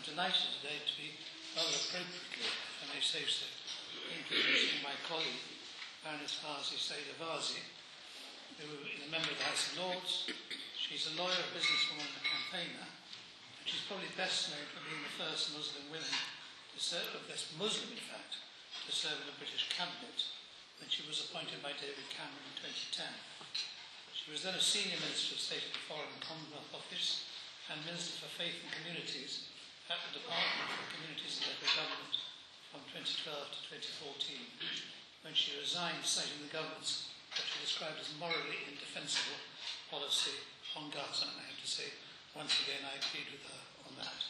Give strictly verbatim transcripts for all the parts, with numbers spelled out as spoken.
delighted today to be rather appropriately, if I may say so, introducing my colleague, Baroness Farsi Saida Vazi, who is a member of the House of Lords. She's a lawyer, a businesswoman, and a campaigner. And she's probably best known for being the first Muslim woman to serve, or best Muslim, in fact, to serve in the British cabinet when she was appointed by David Cameron in twenty ten. She was then a senior Minister of State at the Foreign and Commonwealth Office and Minister for Faith and Communities at the Department for Communities and Local Government from twenty twelve to twenty fourteen, when she resigned, citing the government's what she described as morally indefensible policy on Gaza. And I have to say, once again, I agreed with her on that.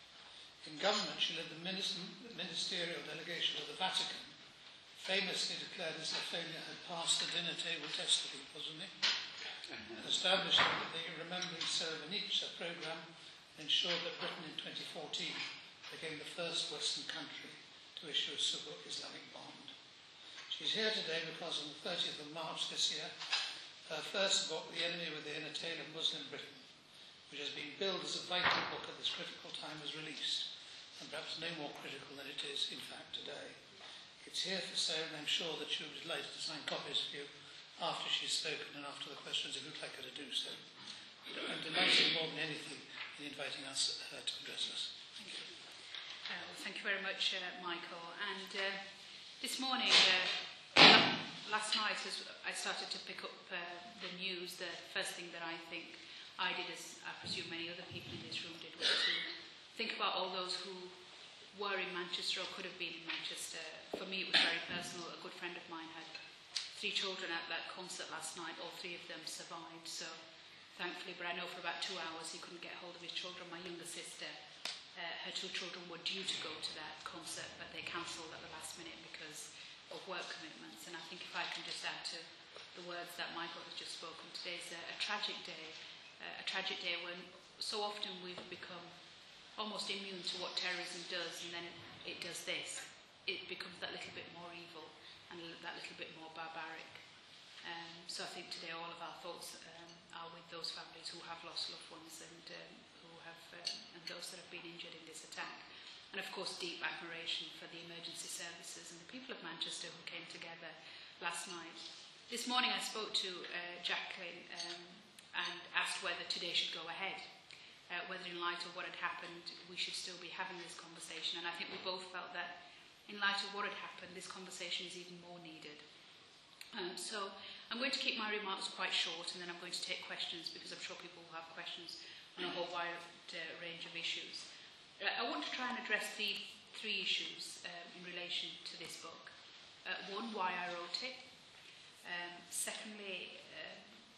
In government, she led the ministerial delegation of the Vatican, famously declared as Lithuania had passed the dinner table test, wasn't it? And established the Remembering Srebrenica programme ensured that Britain in twenty fourteen became the first Western country to issue a civil Islamic bond. She's here today because on the thirtieth of March this year, her first book, The Enemy Within, A Tale of Muslim Britain, which has been billed as a vital book at this critical time, was released, and perhaps no more critical than it is, in fact, today. It's here for sale, and I'm sure that she'll be delighted to sign copies for you after she's spoken and after the questions, if you'd like her to do so. I'm delighted more than anything in inviting us uh, to address us. Thank you. Uh, well, thank you very much, uh, Michael. And uh, this morning, uh, last night, as I started to pick up uh, the news, the first thing that I think I did, as I presume many other people in this room did, was to think about all those who were in Manchester or could have been in Manchester. For me, it was very personal. A good friend of mine had three children at that concert last night. All three of them survived. So thankfully, but I know for about two hours he couldn't get hold of his children. My younger sister, uh, her two children were due to go to that concert, but they cancelled at the last minute because of work commitments. And I think if I can just add to the words that Michael has just spoken, today's a, a tragic day, uh, a tragic day when so often we've become almost immune to what terrorism does, and then it does this. It becomes that little bit more evil and that little bit more barbaric. Um, so I think today all of our thoughts um, are with those families who have lost loved ones and um, who have um, and those that have been injured in this attack. And of course, deep admiration for the emergency services and the people of Manchester who came together last night. This morning I spoke to uh, Jacqueline um, and asked whether today should go ahead. Uh, whether in light of what had happened, we should still be having this conversation. And I think we both felt that in light of what had happened, this conversation is even more needed. Um, so I'm going to keep my remarks quite short, and then I'm going to take questions, because I'm sure people will have questions on a whole wide uh, range of issues. Uh, I want to try and address the three issues um, in relation to this book. Uh, one, why I wrote it. Um, secondly, uh,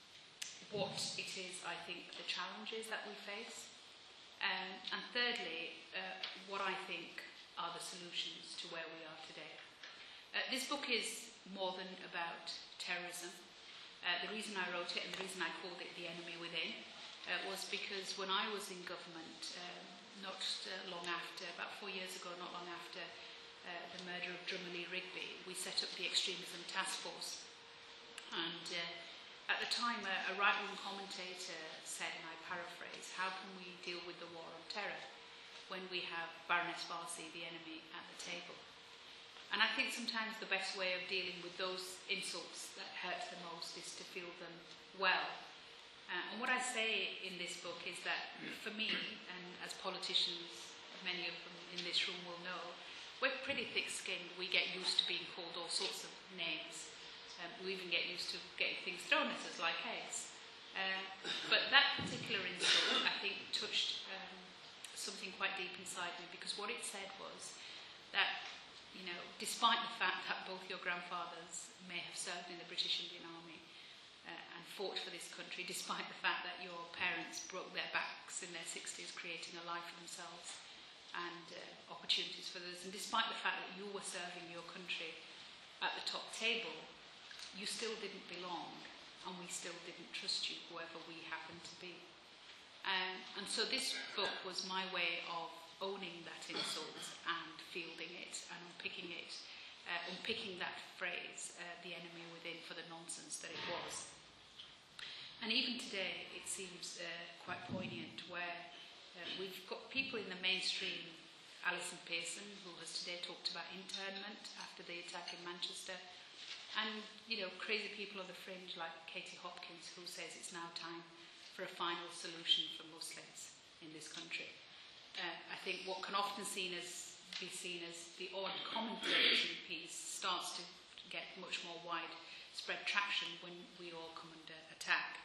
what it is, I think, the challenges that we face. Um, and thirdly, uh, what I think are the solutions to where we are today. Uh, this book is more than about terrorism. Uh, the reason I wrote it and the reason I called it The Enemy Within uh, was because when I was in government, um, not uh, long after, about four years ago, not long after uh, the murder of Drummer Lee Rigby, we set up the Extremism Task Force. And uh, at the time, a, a right-wing commentator said, and I paraphrase, how can we deal with the war on terror when we have Baroness Farsi, the enemy, at the table? And I think sometimes the best way of dealing with those insults that hurt the most is to feel them well. Uh, and what I say in this book is that for me, and as politicians, many of them in this room will know, we're pretty thick-skinned. We get used to being called all sorts of names. Um, we even get used to getting things thrown at us like eggs. Uh, but that particular insult, I think, touched um, something quite deep inside me, because what it said was that, you know, despite the fact that both your grandfathers may have served in the British Indian Army uh, and fought for this country, despite the fact that your parents broke their backs in their sixties creating a life for themselves and uh, opportunities for others, and despite the fact that you were serving your country at the top table, you still didn't belong, and we still didn't trust you, whoever we happened to be. Um, and so this book was my way of owning that insult and fielding it and unpicking it, uh, unpicking that phrase, uh, the enemy within, for the nonsense that it was. And even today, it seems uh, quite poignant, where Uh, we've got people in the mainstream, Alison Pearson, who has today talked about internment after the attack in Manchester, and, you know, crazy people on the fringe like Katie Hopkins, who says it's now time for a final solution for Muslims in this country. Uh, I think what can often seen as, be seen as the odd commentary to the piece starts to get much more widespread traction when we all come under attack.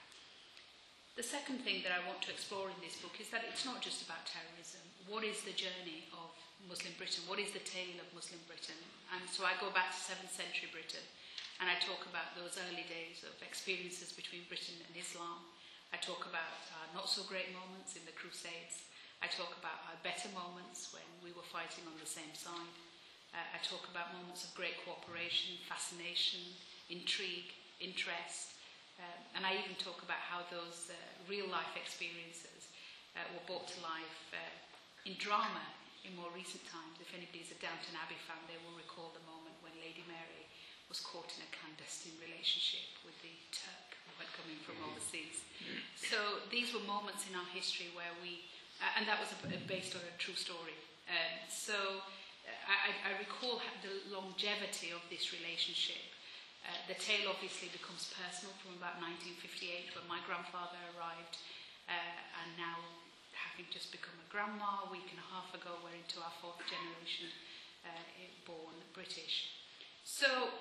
The second thing that I want to explore in this book is that it's not just about terrorism. What is the journey of Muslim Britain? What is the tale of Muslim Britain? And so I go back to seventh century Britain, and I talk about those early days of experiences between Britain and Islam. I talk about our not so great moments in the Crusades. I talk about our better moments when we were fighting on the same side. Uh, I talk about moments of great cooperation, fascination, intrigue, interest. Uh, and I even talk about how those uh, real-life experiences uh, were brought to life uh, in drama in more recent times. If anybody's a Downton Abbey fan, they will recall the moment when Lady Mary was caught in a clandestine relationship with the Turk who had come in from overseas. So these were moments in our history where we... Uh, and that was a, a based on a true story. Um, so uh, I, I recall the longevity of this relationship. Uh, the tale obviously becomes personal from about nineteen fifty-eight, when my grandfather arrived, uh, and now, having just become a grandma, a week and a half ago, we're into our fourth generation uh, born British. So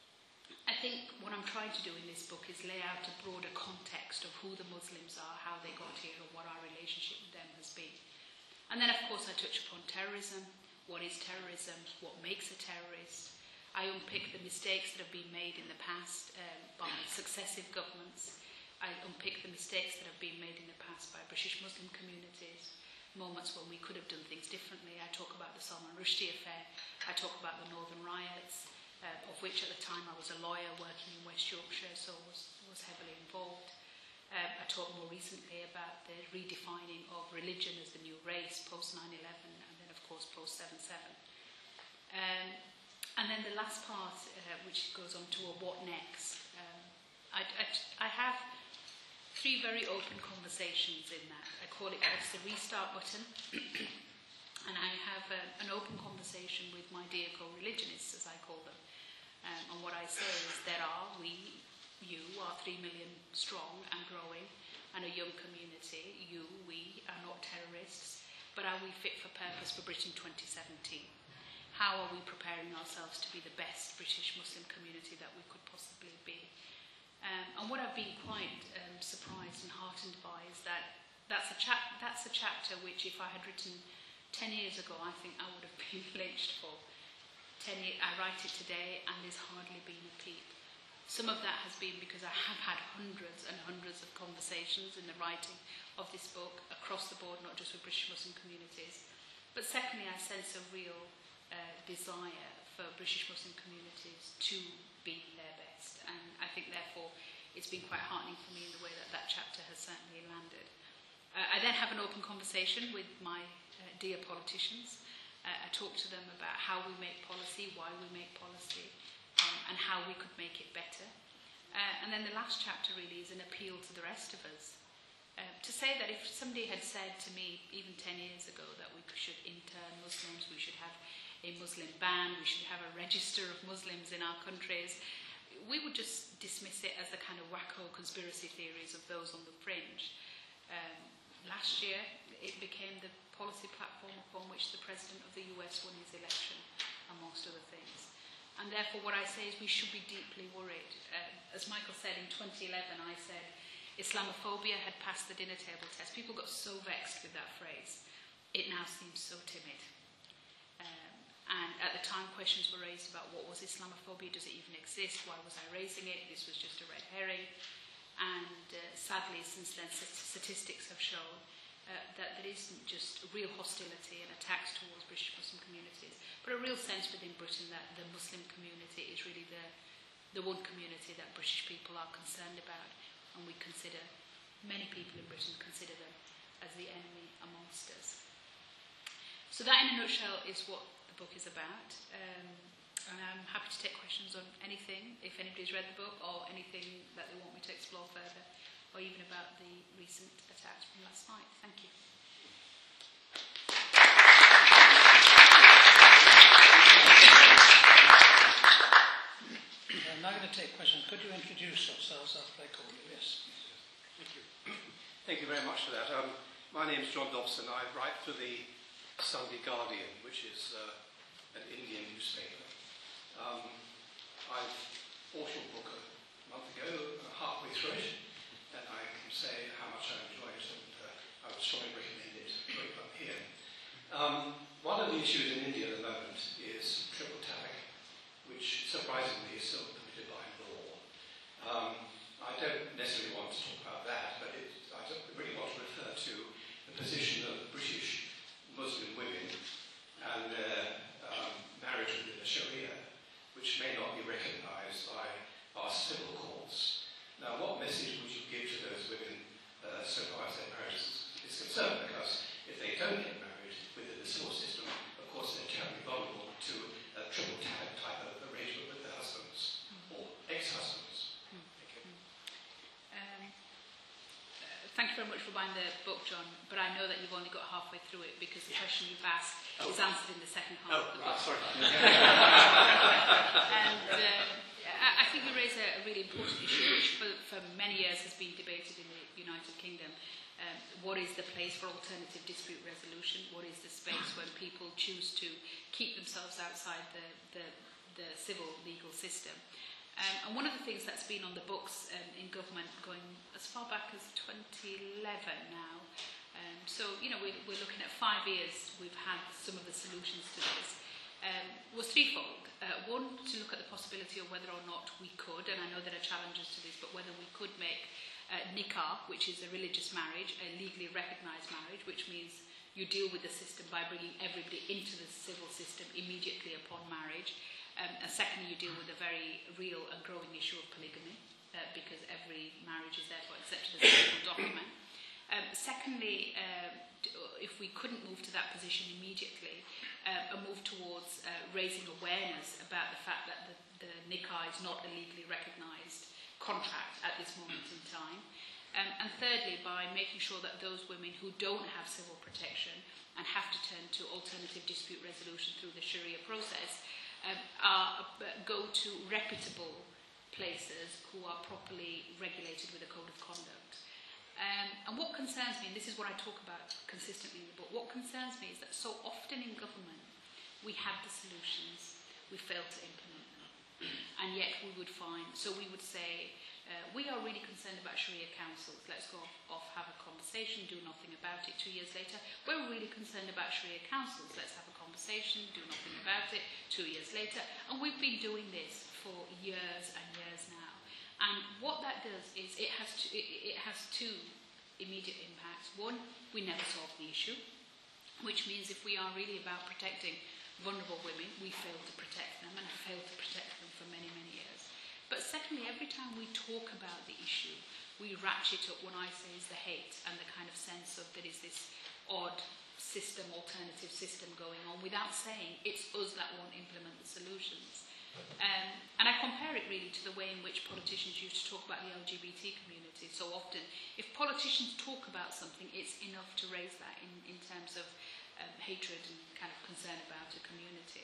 I think what I'm trying to do in this book is lay out a broader context of who the Muslims are, how they got here, and what our relationship with them has been. And then, of course, I touch upon terrorism. What is terrorism? What makes a terrorist? I unpick the mistakes that have been made in the past um, by successive governments. I unpick the mistakes that have been made in the past by British Muslim communities, moments when we could have done things differently. I talk about the Salman Rushdie affair. I talk about the Northern riots, Uh, of which at the time I was a lawyer working in West Yorkshire, so was, was heavily involved. Um, I talked more recently about the redefining of religion as the new race post nine eleven, and then of course post seven seven. Um, and then the last part, uh, which goes on to a what next. Um, I, I, I have three very open conversations in that. I call it Press the Restart button. And I have a, an open conversation with my dear co-religionists, as I call them. Um, and what I say is there are, we, you are three million strong and growing, and a young community. You, we are not terrorists, but are we fit for purpose for Britain twenty seventeen? How are we preparing ourselves to be the best British Muslim community that we could possibly be? Um, and what I've been quite um, surprised and heartened by is that that's a, chap- that's a chapter which, if I had written Ten years ago, I think I would have been lynched for. Ten years, I write it today, and there's hardly been a peep. Some of that has been because I have had hundreds and hundreds of conversations in the writing of this book across the board, not just with British Muslim communities. But secondly, I sense a real uh, desire for British Muslim communities to be their best. And I think, therefore, it's been quite heartening for me in the way that that chapter has certainly landed. Uh, I then have an open conversation with my Uh, dear politicians. Uh, I talk to them about how we make policy, why we make policy, um, and how we could make it better. Uh, and then the last chapter really is an appeal to the rest of us. Uh, to say that if somebody had said to me even ten years ago that we should intern Muslims, we should have a Muslim ban, we should have a register of Muslims in our countries, we would just dismiss it as the kind of wacko conspiracy theories of those on the fringe. Um, last year, it became the policy platform upon which the President of the U S won his election, amongst other things. And therefore what I say is we should be deeply worried. Uh, as Michael said, in twenty eleven I said Islamophobia had passed the dinner table test. People got so vexed with that phrase. It now seems so timid. Um, and at the time questions were raised about what was Islamophobia, does it even exist, why was I raising it, this was just a red herring. And uh, sadly since then statistics have shown Uh, that there isn't just real hostility and attacks towards British Muslim communities, but a real sense within Britain that the Muslim community is really the, the one community that British people are concerned about, and we consider, many people in Britain consider them as the enemy amongst us. So that in a nutshell is what the book is about. Um, and I'm happy to take questions on anything, if anybody's read the book, or anything that they want me to explore further, or even about the recent attacks from last night. Thank you. could you introduce yourselves after I call you? Yes. Thank you. Thank you very much for that. Um, my name is John Dobson. I write for the Sunday Guardian, which is uh, an Indian newspaper. Um, I've bought your book a month ago, uh, halfway through it, and I can say how much I enjoyed it, and uh, I would strongly recommend it right up here. Um, one of the issues in India at the moment is triple tag, which surprisingly is still permitted by law. Um, I don't necessarily want to talk about that, but it, I don't really want to refer to the position of British Muslim women and their um, marriage within the Sharia, which may not be recognised by our civil courts. Now, what message would you give to those women uh, so far as their marriage is concerned? Because if they don't get married within the civil system, of course they're terribly vulnerable to a triple tag type of arrangement with their husbands or ex-husbands. Thank you. Um, Thank you very much for buying the book, John, but I know that you've only got halfway through it because the question you've asked oh. is answered in the second half oh, of the book. Oh, sorry. and um, I, I think you raise a, a really important issue which for, for many years has been debated in the United Kingdom. Um, what is the place for alternative dispute resolution? What is the space when people choose to keep themselves outside the, the, the civil legal system? Um, and one of the things that's been on the books um, in government going as far back as twenty eleven now, um, so, you know, we're, we're looking at five years we've had some of the solutions to this, um, was threefold. Uh, one, to look at the possibility of whether or not we could, and I know there are challenges to this, but whether we could make uh, nikah, which is a religious marriage, a legally recognised marriage, which means you deal with the system by bringing everybody into the civil system immediately upon marriage. Um, and secondly, you deal with a very real and growing issue of polygamy, uh, because every marriage is therefore accepted as a legal document. Um, secondly, uh, if we couldn't move to that position immediately, uh, and move towards uh, raising awareness about the fact that the, the nikah is not a legally recognised contract at this moment in time. Um, and thirdly, by making sure that those women who don't have civil protection and have to turn to alternative dispute resolution through the Sharia process, Um, are, uh, go to reputable places who are properly regulated with a code of conduct. Um, and what concerns me, and this is what I talk about consistently in the book, what concerns me is that so often in government we have the solutions, we fail to implement them. And yet we would find, so we would say, uh, we are really concerned about Sharia councils, let's go off, off, have a conversation, do nothing about it. Two years later, we're really concerned about Sharia councils, let's have a conversation, do nothing about it. Two years later, and we've been doing this for years and years now. And what that does is it has to, it, it has two immediate impacts. One, we never solve the issue, which means if we are really about protecting vulnerable women, we fail to protect them and have failed to protect them for many, many years. But secondly, every time we talk about the issue, we ratchet up what I say is the hate and the kind of sense of there is this odd system, alternative system going on, without saying it's us that won't implement the solutions. Um, and I compare it really to the way in which politicians used to talk about the L G B T community. So often, if politicians talk about something, it's enough to raise that in, in terms of um, hatred and kind of concern about a community.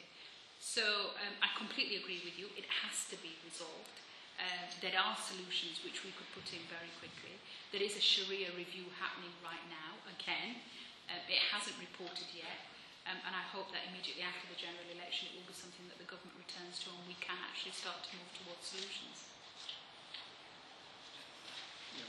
So um, I completely agree with you. It has to be resolved. Uh, there are solutions which we could put in very quickly. There is a Sharia review happening right now, again. Um, it hasn't reported yet, um, and I hope that immediately after the general election it will be something that the government returns to and we can actually start to move towards solutions. Yeah.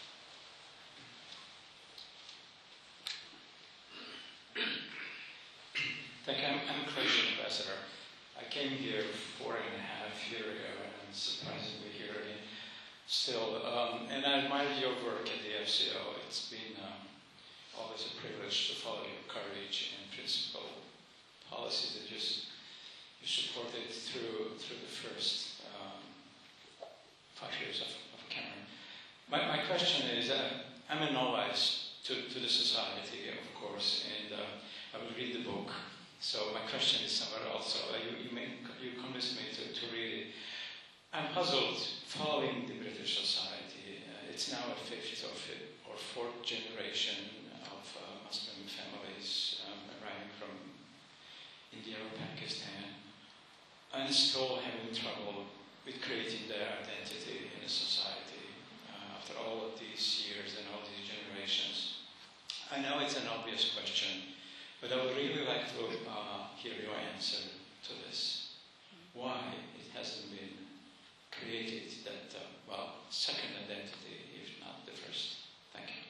Thank you. I'm, I'm Croatian ambassador. I came here four and a half years ago, and I'm surprisingly here again still. Um, and I admire your work at the F C O. It's been um, always a privilege to follow your courage and principle policies that you, you supported through through the first um, five years of, of Cameron. My, my question is, uh, I'm a novice to, to the society, of course, and uh, I will read the book. So my question is somewhere else. So uh, you you, make, you convinced me to, to read it. I'm puzzled following the British society. Uh, it's now a fifth or fifth or fourth generation of uh, Muslim families um, arriving from India or Pakistan, and still having trouble with creating their identity in a society uh, after all of these years and all these generations? I know it's an obvious question, but I would really like to uh, hear your answer to this. Why it hasn't been created that, uh, well, second identity, if not the first? Thank you.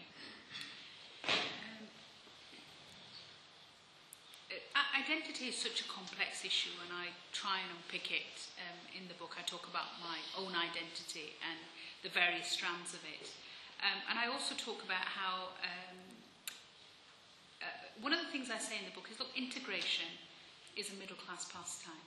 Um, identity is such a complex issue, and I try and unpick it um, in the book. I talk about my own identity and the various strands of it. Um, and I also talk about how um, uh, one of the things I say in the book is, look, integration is a middle-class pastime.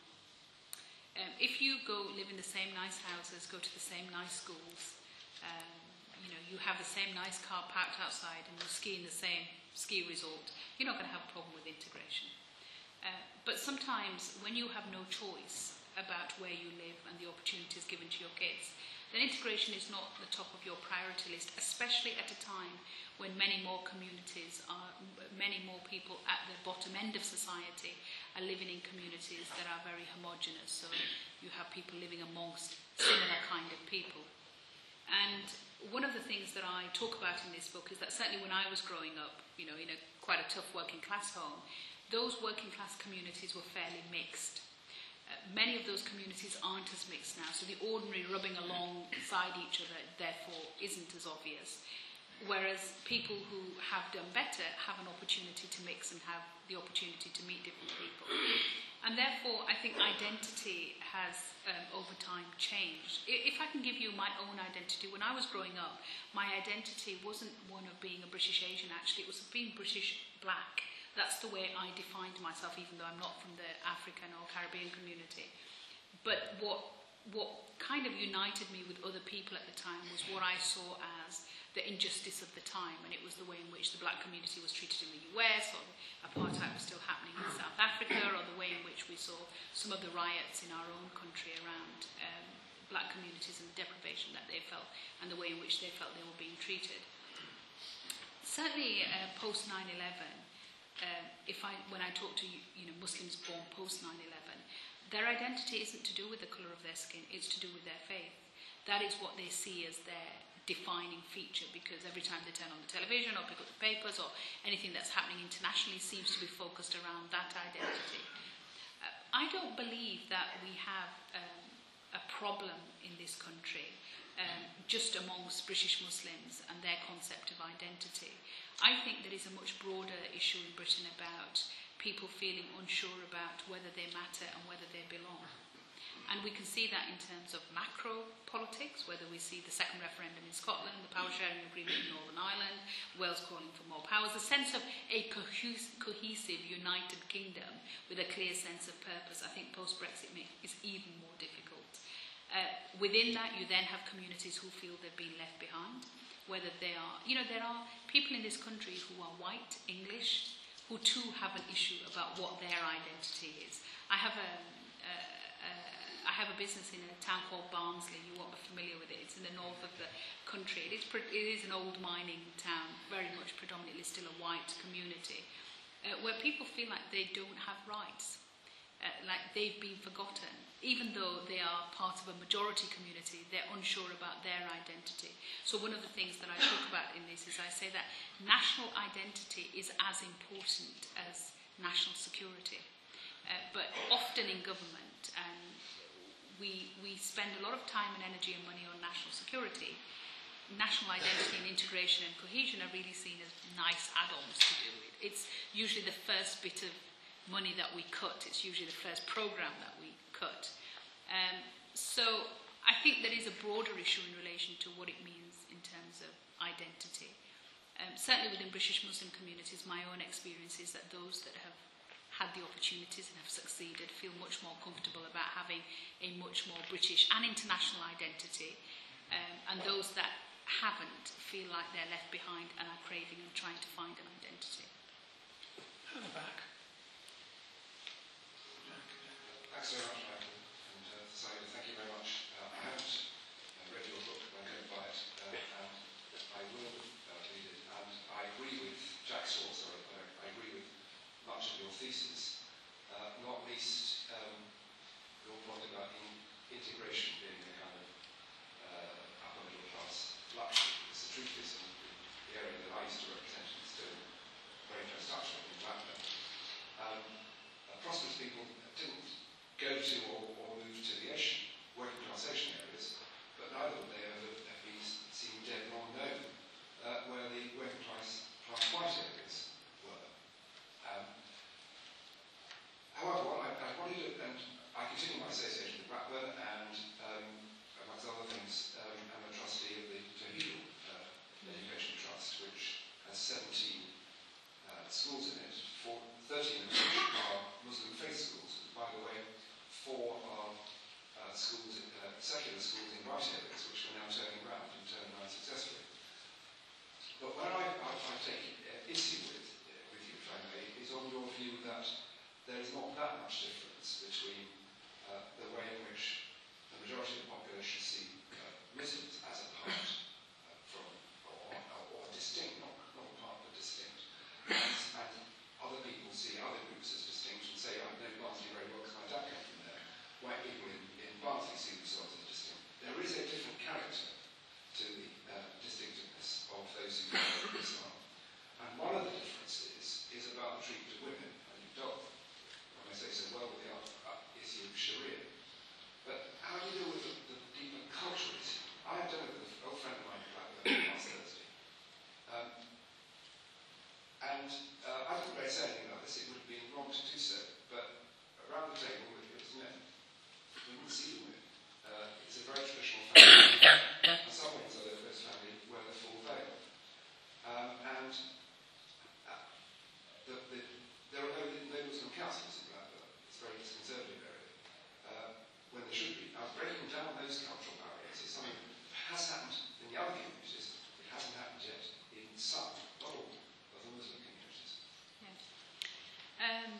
Um, if you go live in the same nice houses, go to the same nice schools, um, you know, you have the same nice car parked outside and you ski in the same ski resort, you're not going to have a problem with integration. Uh, but sometimes when you have no choice about where you live and the opportunities given to your kids, then integration is not the top of your priority list, especially at a time when many more communities are, many more people at the bottom end of society are living in communities that are very homogenous. So you have people living amongst similar kind of people. And one of the things that I talk about in this book is that certainly when I was growing up, you know, in a quite a tough working class home, those working class communities were fairly mixed. Uh, many of those communities aren't as mixed now, so the ordinary rubbing alongside each other, therefore, isn't as obvious. Whereas people who have done better have an opportunity to mix and have the opportunity to meet different people. And therefore, I think identity has, um, over time, changed. If I can give you my own identity, when I was growing up, my identity wasn't one of being a British Asian, actually. It was of being British black. That's the way I defined myself, even though I'm not from the African or Caribbean community. But what, what kind of united me with other people at the time was what I saw as the injustice of the time, and it was the way in which the black community was treated in the U S, or apartheid was still happening in South Africa, or the way in which we saw some of the riots in our own country around um, black communities and the deprivation that they felt, and the way in which they felt they were being treated. Certainly uh, post nine eleven, uh, if I, when I talk to you know, Muslims born post nine eleven, their identity isn't to do with the colour of their skin, it's to do with their faith. That is what they see as their defining feature, because every time they turn on the television or pick up the papers or anything that's happening internationally seems to be focused around that identity. Uh, I don't believe that we have um, a problem in this country um, just amongst British Muslims and their concept of identity. I think there is a much broader issue in Britain about people feeling unsure about whether they matter and whether they belong. And we can see that in terms of macro politics, whether we see the second referendum in Scotland, the power sharing agreement in Northern Ireland, Wales calling for more powers, the sense of a cohesive, united kingdom with a clear sense of purpose, I think post-Brexit is even more difficult. Uh, within that, you then have communities who feel they've been left behind, whether they are, you know, there are people in this country who are white, English, who too have an issue about what their identity is. I have a... a, a I have a business in a town called Barnsley. You won't be familiar with it. It's in the north of the country. It is, pre- it is an old mining town, very much predominantly still a white community, uh, where people feel like they don't have rights, uh, like they've been forgotten. Even though they are part of a majority community, they're unsure about their identity. So one of the things that I talk about in this is I say that national identity is as important as national security. Uh, but often in government, and We, we spend a lot of time and energy and money on national security. National identity and integration and cohesion are really seen as nice add-ons to do it. It's usually the first bit of money that we cut. It's usually the first program that we cut. Um, so I think there is a broader issue in relation to what it means in terms of identity. Um, certainly within British Muslim communities, my own experience is that those that have had the opportunities and have succeeded feel much more comfortable about having a much more British and international identity, um, and those that haven't feel like they're left behind and are craving and trying to find an identity. At the back. Thanks very much, Michael, and uh, Saida, thank you very much. Uh, I haven't uh, read your book, but I'm going to buy it, uh, and I will uh, read it, and I agree with Jack Saucer, uh, I agree with much of your thesis, uh, not least um, your point about in integration being go to or, or move to the Asian, working class Asian areas, but neither would they ever have been seen dead long known uh, where the working class, class white areas were. Um, however, what I, I wanted to, and I continue my association with Blackburn, and um, amongst other things, um, I'm a trustee of the Tawhid uh, Education Trust, which has seventeen uh, schools in it, for thirteen of which are Muslim faith schools. And by the way, four are uh, schools, uh, secular schools in white areas, which we're now turning around and turning around successfully. But where I, I, I take uh, issue with, uh, with you, if I may, is on your view that there is not that much difference between uh, the way in which the majority of the population see uh, Muslims as apart uh, from, or, or, or distinct, not, not apart but distinct, and, and other people see other groups as distinct and say, I know Barnsley very well because my dad came from there. White people in, in Barnsley see themselves as distinct. There is a different character to the uh, distinctiveness of those who follow Islam. And one of the differences is about the treatment of women. And you've dealt, when I say so well, with the uh, issue of Sharia. But how do you deal with the, the deeper cultural issue? I have done it with an old friend of mine in Blackburn last Thursday. Um, and uh, I didn't really say anything about this, it would have been wrong to do so. But around the table with it was men. We wouldn't see the women. Uh, it's a very traditional family. And some women's are the first family wear the full veil. Um, and uh, the, the, there are no, no Muslim councillors in Blackburn. It's a very conservative area. Uh, when there should be. Now, breaking down those cultural barriers is something that has happened in the other communities. It hasn't happened yet in some, not all, of the Muslim communities. Yeah. Um,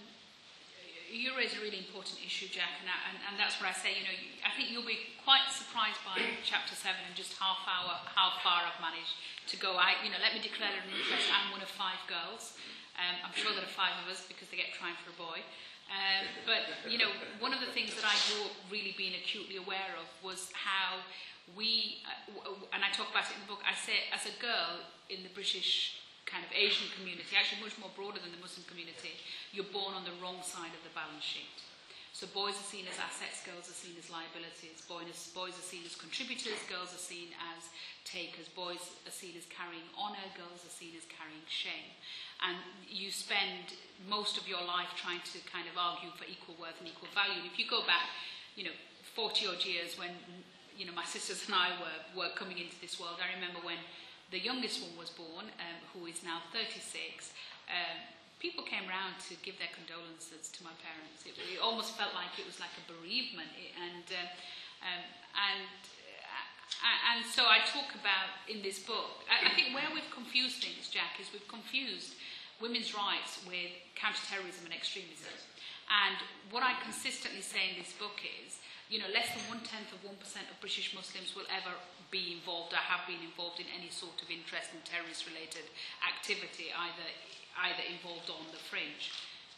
you raise a really important issue, Jack, and, I, and, and that's where I say, you know, I think you'll be quite surprised by chapter seven and just how far, how far I've managed to go. I, you know, let me declare an interest. I'm one of five girls. Um, I'm sure there are five of us because they get trying for a boy. Um, but, you know, one of the things that I grew up really being acutely aware of was how we, uh, w- and I talk about it in the book, I say as a girl in the British kind of Asian community, actually much more broader than the Muslim community, you're born on the wrong side of the balance sheet. So boys are seen as assets, girls are seen as liabilities. Boys, boys are seen as contributors, girls are seen as takers. Boys are seen as carrying honour, girls are seen as carrying shame. And you spend most of your life trying to kind of argue for equal worth and equal value. And if you go back, you know, forty odd years when, you know, my sisters and I were, were coming into this world, I remember when the youngest one was born, um, who is now thirty-six, um, people came round to give their condolences to my parents. It, it almost felt like it was like a bereavement. It, and, uh, um, and, uh, and so I talk about in this book, I, I think where we've confused things, Jack, is we've confused women's rights with counter-terrorism and extremism. And what I consistently say in this book is, you know, less than one-tenth of one percent of British Muslims will ever be involved or have been involved in any sort of interest in terrorist-related activity, either, either involved or on the fringe.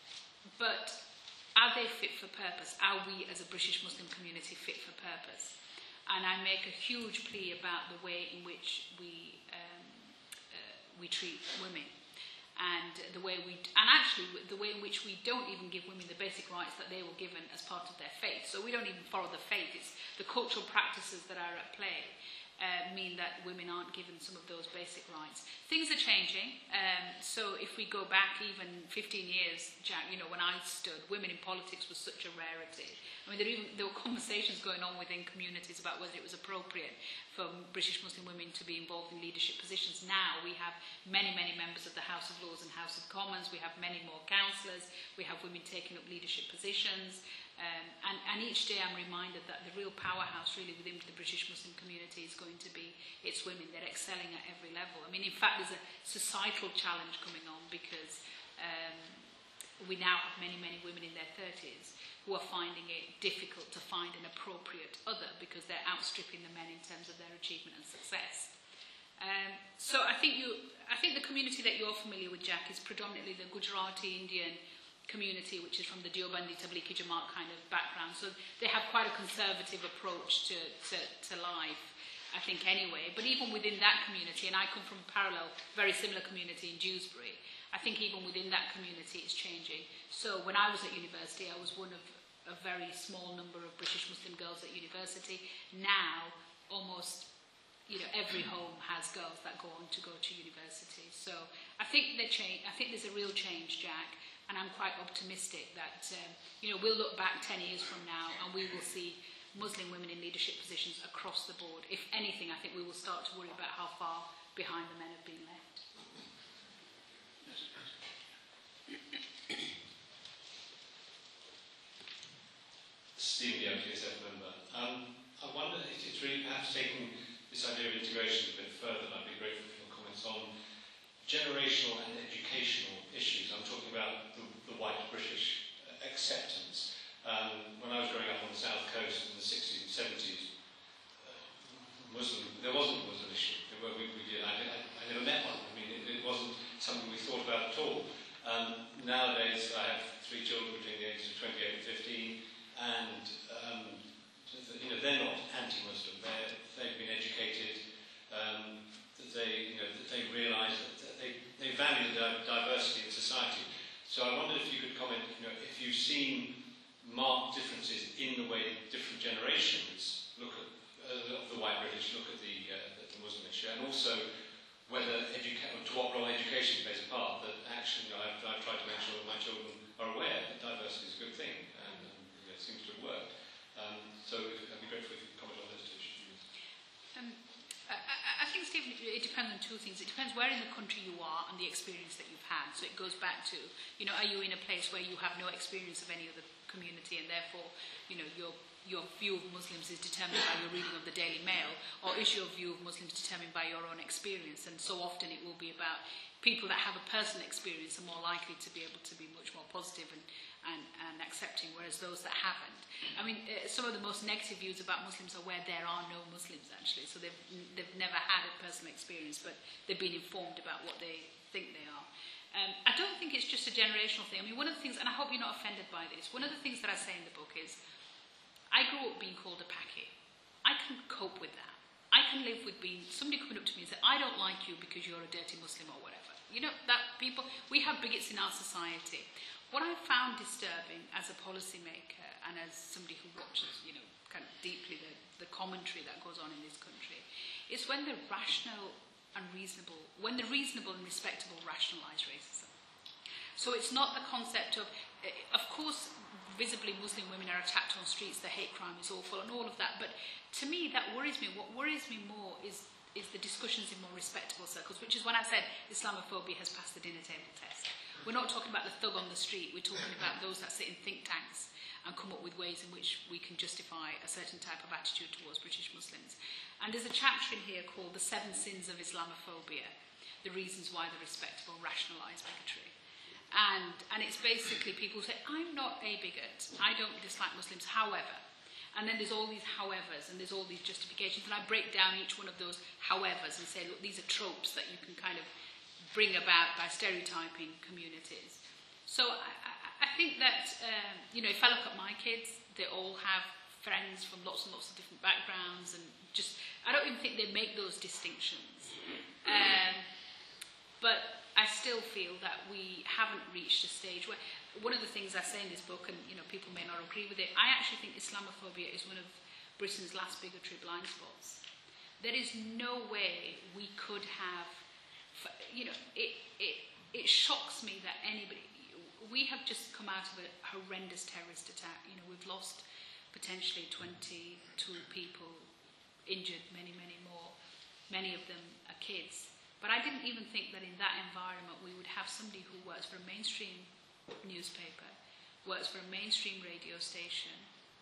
But are they fit for purpose? Are we as a British Muslim community fit for purpose? And I make a huge plea about the way in which we, um, uh, we treat women. And the way we, and actually the way in which we don't even give women the basic rights that they were given as part of their faith. So we don't even follow the faith. It's the cultural practices that are at play uh, mean that women aren't given some of those basic rights. Things are changing. Um, so if we go back even fifteen years, Jack, you know, when I stood, women in politics was such a rarity. I mean, there, even, there were conversations going on within communities about whether it was appropriate for British Muslim women to be involved in leadership positions. Now we have many, many members of the House of Lords and House of Commons. We have many more councillors. We have women taking up leadership positions. Um, and, and each day I'm reminded that the real powerhouse really within the British Muslim community is going to be its women. They're excelling at every level. I mean, in fact, there's a societal challenge coming on because um, we now have many, many women in their thirties who are finding it difficult to find an appropriate other because they're outstripping the men in terms of their achievement and success. Um, so I think you, I think the community that you're familiar with, Jack, is predominantly the Gujarati Indian community, which is from the Deobandi Tablighi Jamaat kind of background. So they have quite a conservative approach to, to, to life, I think, anyway. But even within that community, and I come from a parallel, very similar community in Dewsbury, I think even within that community it's changing. So when I was at university, I was one of a very small number of British Muslim girls at university. Now, almost, you know, every home has girls that go on to go to university. So I think they change. I think there's a real change, Jack, and I'm quite optimistic that um, you know, we'll look back ten years from now and we will see Muslim women in leadership positions across the board. If anything, I think we will start to worry about how far behind the men have been left. Stephen Young, T S F member. Um, I wonder if it's really perhaps taking this idea of integration a bit further, and I'd be grateful for your comments on generational and educational issues. I'm talking about the, the white British uh, acceptance. Um, when I was growing up on the south coast in the sixties and seventies, uh, Muslim, there wasn't a Muslim issue. There were, we, we did, I, I, I never met one. I mean, it, it wasn't something we thought about at all. Um, nowadays, I have three children between the ages of twenty-eight and fifteen, and um, you know, they're not anti-Muslim. They're, they've been educated. Um, that they, you know, that they realise that they, they value the diversity in society. So I wondered if you could comment, you know, if you've seen marked differences in the way different generations look at uh, of the white British look at the, uh, the Muslim issue, and also whether educa- to what role education plays a part. That actually, you know, I've, I've tried to make sure that my children are aware that diversity is a good thing, and um, you know, it seems to have worked. Um, so I'd be grateful if you could comment on those two issues. Um, I, I think, Stephen, it depends on two things. It depends where in the country you are and the experience that you've had. So it goes back to, you know, are you in a place where you have no experience of any other community, and therefore, you know, your your view of Muslims is determined by your reading of the Daily Mail, or is your view of Muslims determined by your own experience? And so often it will be about people that have a personal experience are more likely to be able to be much more positive and, and, and accepting, whereas those that haven't. I mean, uh, some of the most negative views about Muslims are where there are no Muslims, actually. So they've, they've never had a personal experience, but they've been informed about what they think they are. Um, I don't think it's just a generational thing. I mean, one of the things, and I hope you're not offended by this, one of the things that I say in the book is, I grew up being called a packy. I can cope with that. I can live with being somebody coming up to me and say, I don't like you because you're a dirty Muslim or whatever. You know, that people, we have bigots in our society. What I found disturbing as a policymaker and as somebody who watches, you know, kind of deeply the, the commentary that goes on in this country, is when the rational and reasonable, when the reasonable and respectable rationalise racism. So it's not the concept of, of course, visibly Muslim women are attacked on streets, the hate crime is awful and all of that, but to me that worries me. What worries me more is, is the discussions in more respectable circles, which is when I said Islamophobia has passed the dinner table test. We're not talking about the thug on the street, we're talking about those that sit in think tanks and come up with ways in which we can justify a certain type of attitude towards British Muslims. And there's a chapter in here called The Seven Sins of Islamophobia, the reasons why the respectable rationalise bigotry. And, and it's basically people say, I'm not a bigot, I don't dislike Muslims, however. And then there's all these howevers and there's all these justifications, and I break down each one of those howevers and say, look, these are tropes that you can kind of bring about by stereotyping communities. So I, I, I think that, um, you know, if I look at my kids, they all have friends from lots and lots of different backgrounds, and just, I don't even think they make those distinctions. Um, but I still feel that we haven't reached a stage where, one of the things I say in this book, and you know, people may not agree with it, I actually think Islamophobia is one of Britain's last bigotry blind spots. There is no way we could have, you know, it, it, it shocks me that anybody, we have just come out of a horrendous terrorist attack. You know, we've lost potentially twenty-two people, injured many, many more, many of them are kids. But I didn't even think that in that environment we would have somebody who works for a mainstream newspaper, works for a mainstream radio station,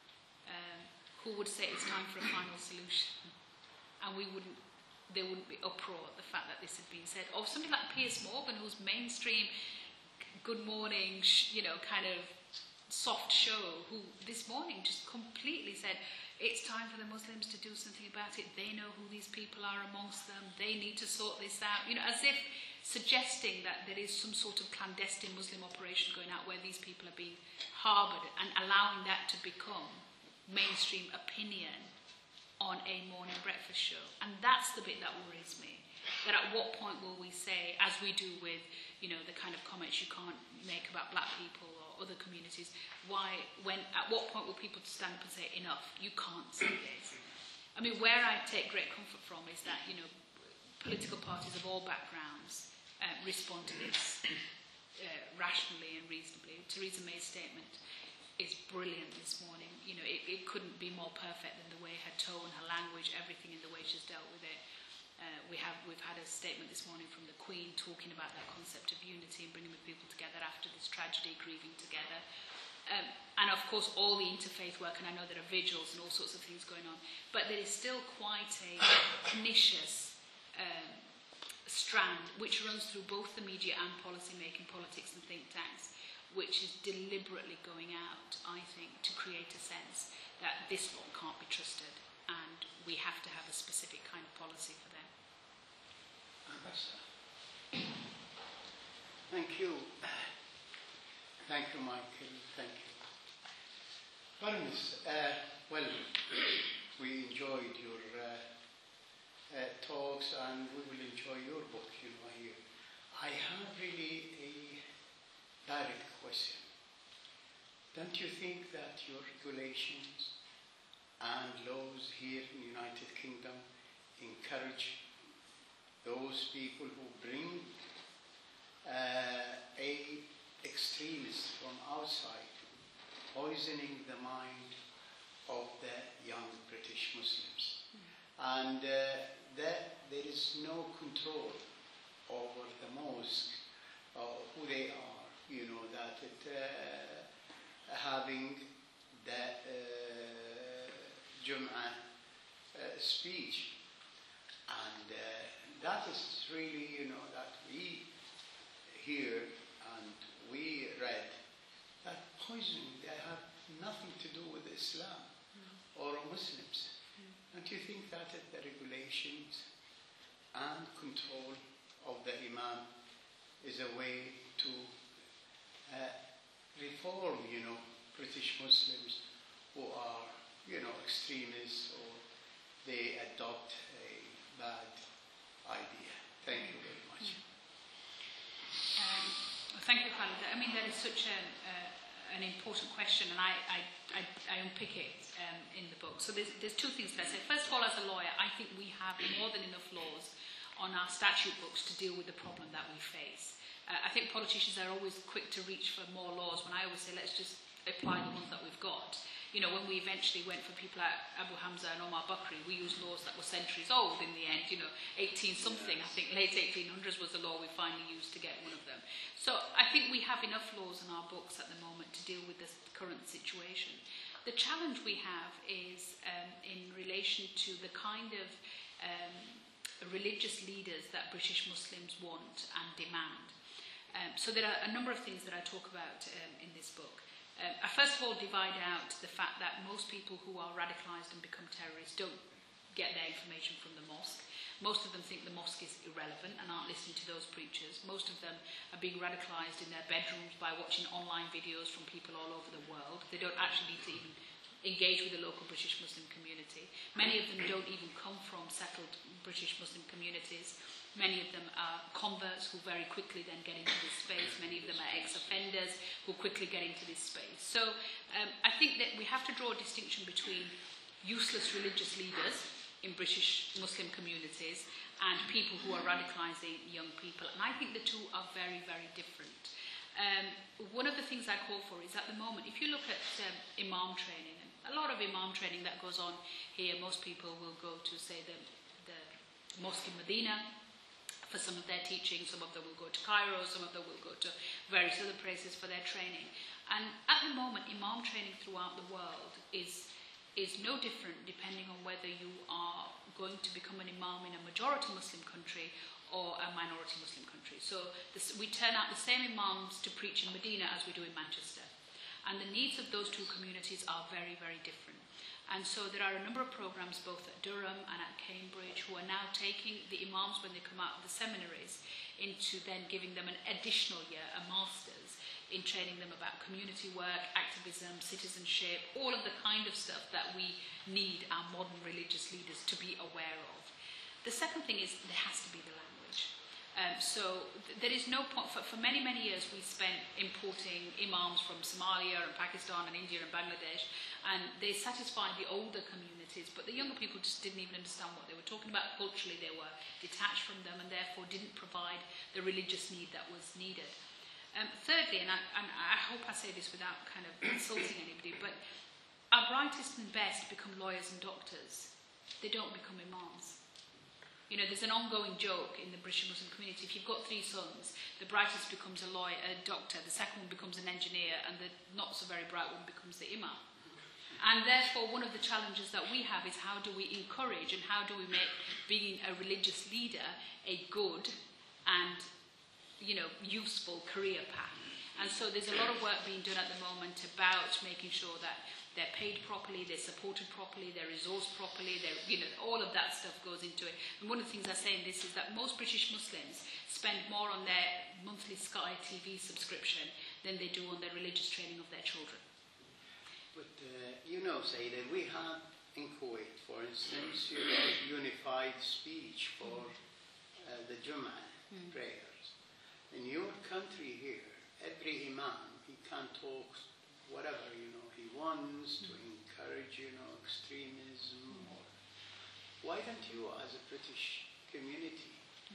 um, who would say it's time for a final solution. And we wouldn't, there wouldn't be uproar at the fact that this had been said. Or somebody like Piers Morgan, who's mainstream, good morning, you know, kind of soft show, who this morning just completely said, it's time for the Muslims to do something about it. They know who these people are amongst them. They need to sort this out. You know, as if suggesting that there is some sort of clandestine Muslim operation going out where these people are being harboured, and allowing that to become mainstream opinion on a morning breakfast show. And that's the bit that worries me. That at what point will we say, as we do with, you know, the kind of comments you can't make about black people or, other communities, why, when, at what point will people stand up and say, enough, you can't say this? I mean, where I take great comfort from is that, you know, political parties of all backgrounds uh, respond to this uh, rationally and reasonably. Theresa May's statement is brilliant this morning. You know, it, it couldn't be more perfect than the way her tone, her language, everything in the way she's dealt with it. Uh, we have, we've had a statement this morning from the Queen talking about that concept of unity and bringing the people together after this tragedy, grieving together. Um, and of course all the interfaith work, and I know there are vigils and all sorts of things going on, but there is still quite a pernicious um, strand which runs through both the media and policy making, politics and think tanks, which is deliberately going out, I think, to create a sense that this lot can't be trusted and we have to have a specific kind of policy for them. Thank you. Thank you, Michael. Thank you. Baroness, uh, well, we enjoyed your uh, uh, talks and we will enjoy your book, you know, here. I have really a direct question. Don't you think that your regulations and laws here in the United Kingdom encourage those people who bring uh, a extremists from outside poisoning the mind of the young British Muslims? And uh, that there is no control over the mosque, uh, who they are, you know, that it uh, having the uh, Jum'ah uh, speech. And uh, that is really, you know, that we hear and we read that poisoning, they have nothing to do with Islam mm. or Muslims. Mm. Don't you think that the regulations and control of the Imam is a way to uh, reform, you know, British Muslims who are, you know, extremists or they adopt a bad idea? Thank you very much. Um, well, thank you, Khalid. I mean, that is such a, uh, an important question, and I, I, I, I unpick it um, in the book. So there's, there's two things that I say. First of all, as a lawyer, I think we have more than enough laws on our statute books to deal with the problem that we face. Uh, I think politicians are always quick to reach for more laws when I always say, let's just apply the ones that we've got. You know, when we eventually went for people like Abu Hamza and Omar Bakri, we used laws that were centuries old in the end, you know, eighteen something. I think late eighteen hundreds was the law we finally used to get one of them. So I think we have enough laws in our books at the moment to deal with this current situation. The challenge we have is um, in relation to the kind of um, religious leaders that British Muslims want and demand. Um, so there are a number of things that I talk about um, in this book. Um, I first of all divide out the fact that most people who are radicalised and become terrorists don't get their information from the mosque. Most of them think the mosque is irrelevant and aren't listening to those preachers. Most of them are being radicalised in their bedrooms by watching online videos from people all over the world. They don't actually need to even engage with the local British Muslim community. Many of them don't even come from settled British Muslim communities. Many of them are converts who very quickly then get into this space. Many of them are ex-offenders who quickly get into this space. So um, I think that we have to draw a distinction between useless religious leaders in British Muslim communities and people who are radicalising young people. And I think the two are very, very different. Um, one of the things I call for is at the moment, if you look at um, imam training, a lot of imam training that goes on here, most people will go to, say, the, the mosque in Medina for some of their teaching. Some of them will go to Cairo, some of them will go to various other places for their training. And at the moment, imam training throughout the world is, is no different depending on whether you are going to become an imam in a majority Muslim country or a minority Muslim country. So this, we turn out the same imams to preach in Medina as we do in Manchester. And the needs of those two communities are very, very different. And so there are a number of programs both at Durham and at Cambridge who are now taking the imams when they come out of the seminaries into then giving them an additional year, a master's, in training them about community work, activism, citizenship, all of the kind of stuff that we need our modern religious leaders to be aware of. The second thing is there has to be the language. Um, so th- there is no point, for, for many, many years we spent importing imams from Somalia and Pakistan and India and Bangladesh, and they satisfied the older communities, but the younger people just didn't even understand what they were talking about. Culturally they were detached from them and therefore didn't provide the religious need that was needed. Um, thirdly, and I, and I hope I say this without kind of insulting anybody, but our brightest and best become lawyers and doctors. They don't become imams. You know, there's an ongoing joke in the British Muslim community. If you've got three sons, the brightest becomes a lawyer, a doctor, the second one becomes an engineer, and the not so very bright one becomes the imam. And therefore, one of the challenges that we have is how do we encourage and how do we make being a religious leader a good and, you know, useful career path. And so there's a lot of work being done at the moment about making sure that they're paid properly, they're supported properly, they're resourced properly, they're, you know, all of that stuff goes into it. And one of the things I say in this is that most British Muslims spend more on their monthly Sky T V subscription than they do on their religious training of their children. But, uh, you know, Sayyid, we have in Kuwait, for instance, you know, unified speech for uh, the Jummah mm. prayers. In your country here, every imam, he can talk whatever, you know, he wants to encourage, you know, extremism. Or why don't you, as a British community,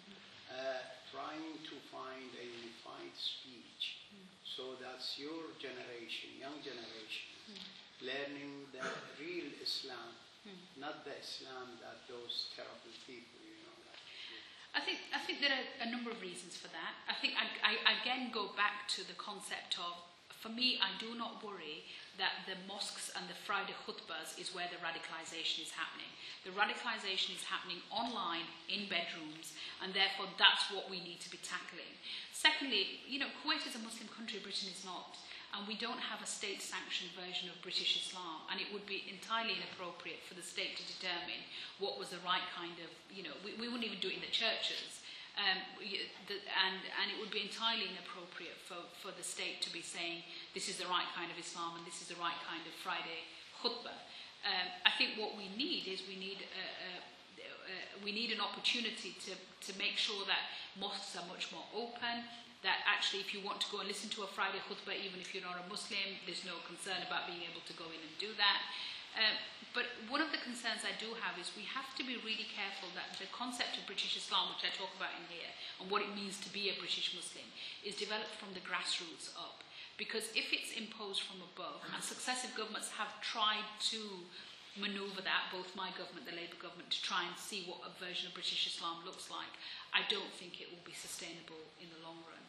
uh, trying to find a unified speech so that's your generation, young generation, learning the real Islam, not the Islam that those terrible people, you know. That I think I think there are a number of reasons for that. I think I, I again go back to the concept of, for me, I do not worry that the mosques and the Friday khutbahs is where the radicalisation is happening. The radicalisation is happening online, in bedrooms, and therefore that's what we need to be tackling. Secondly, you know, Kuwait is a Muslim country, Britain is not, and we don't have a state-sanctioned version of British Islam, and it would be entirely inappropriate for the state to determine what was the right kind of, you know, we, we wouldn't even do it in the churches. Um, the, and, and it would be entirely inappropriate for, for the state to be saying this is the right kind of Islam and this is the right kind of Friday khutbah. Um, I think what we need is we need a, a, a, we need an opportunity to, to make sure that mosques are much more open, that actually if you want to go and listen to a Friday khutbah, even if you're not a Muslim, there's no concern about being able to go in and do that. Um, but one of the concerns I do have is we have to be really careful that the concept of British Islam, which I talk about in here, and what it means to be a British Muslim, is developed from the grassroots up. Because if it's imposed from above, and successive governments have tried to manoeuvre that, both my government, the Labour government, to try and see what a version of British Islam looks like, I don't think it will be sustainable in the long run.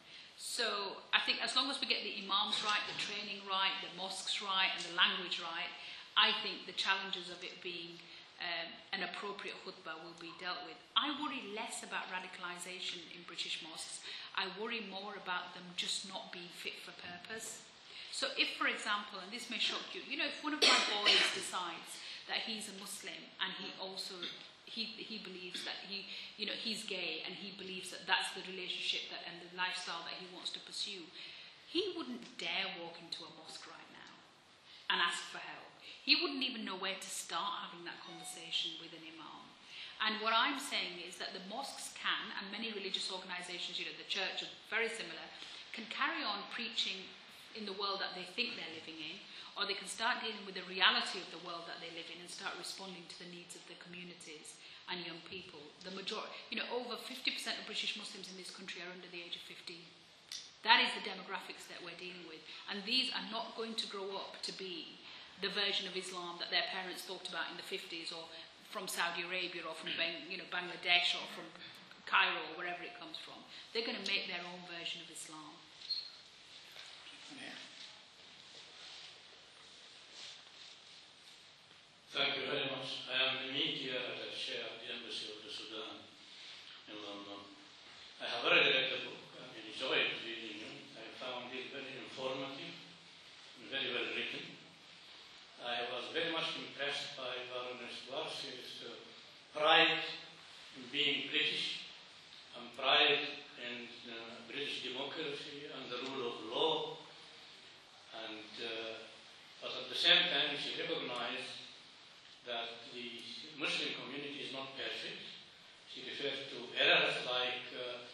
So I think as long as we get the imams right, the training right, the mosques right, and the language right, I think the challenges of it being um, an appropriate khutbah will be dealt with. I worry less about radicalisation in British mosques. I worry more about them just not being fit for purpose. So if, for example, and this may shock you, you know, if one of my boys decides that he's a Muslim and he also, he, he believes that he, you know, he's gay and he believes that that's the relationship that, and the lifestyle that he wants to pursue, he wouldn't dare walk into a mosque right now and ask for help. He wouldn't even know where to start having that conversation with an imam. And what I'm saying is that the mosques can, and many religious organisations, you know, the church are very similar, can carry on preaching in the world that they think they're living in, or they can start dealing with the reality of the world that they live in and start responding to the needs of the communities and young people. The majority, you know, over fifty percent of British Muslims in this country are under the age of fifteen. That is the demographics that we're dealing with. And these are not going to grow up to be the version of Islam that their parents thought about in the fifties, or from Saudi Arabia, or from you know, Bangladesh, or from Cairo, or wherever it comes from. They're going to make their own version of Islam. Yeah. Thank you very much. I am the media attaché at the Embassy of the Sudan in London. I have already read the book and enjoyed reading it. I found it very informative and very well written. I was very much impressed by Baroness Darcy's uh, pride in being British and pride in uh, British democracy and the rule of law. And, uh, but at the same time, she recognized that the Muslim community is not perfect. She referred to errors like uh,